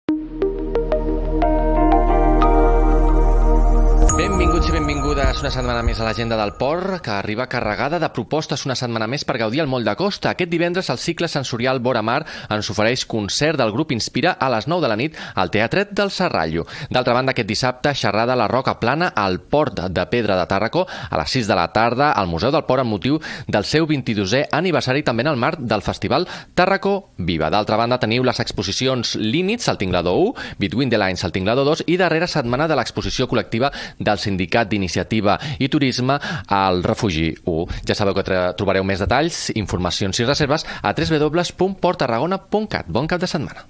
Benvinguts i benvingudes una setmana més a l'Agenda del Port, que arriba carregada de propostes una setmana més per gaudir al Moll de Costa. Aquest divendres el cicle sensorial Vora Mar ens ofereix concert del grup Inspira a les 9 de la nit al Teatret del Serrallo. D'altra banda, aquest dissabte, xerrada a la Roca Plana al Port de Pedra de Tàrraco a les 6 de la tarda al Museu del Port amb motiu del seu 22è aniversari, també en el marc del Festival Tàrraco Viva. D'altra banda, teniu les exposicions Límits al Tinglador 1, Between the Lines al Tinglador 2 i darrera setmana de l'exposició col·lectiva del Sindicat d'Iniciativa i Turisme al Refugi 1. Ja sabeu que trobareu més detalls, informacions i reserves a www.porttarragona.cat. Bon cap de setmana.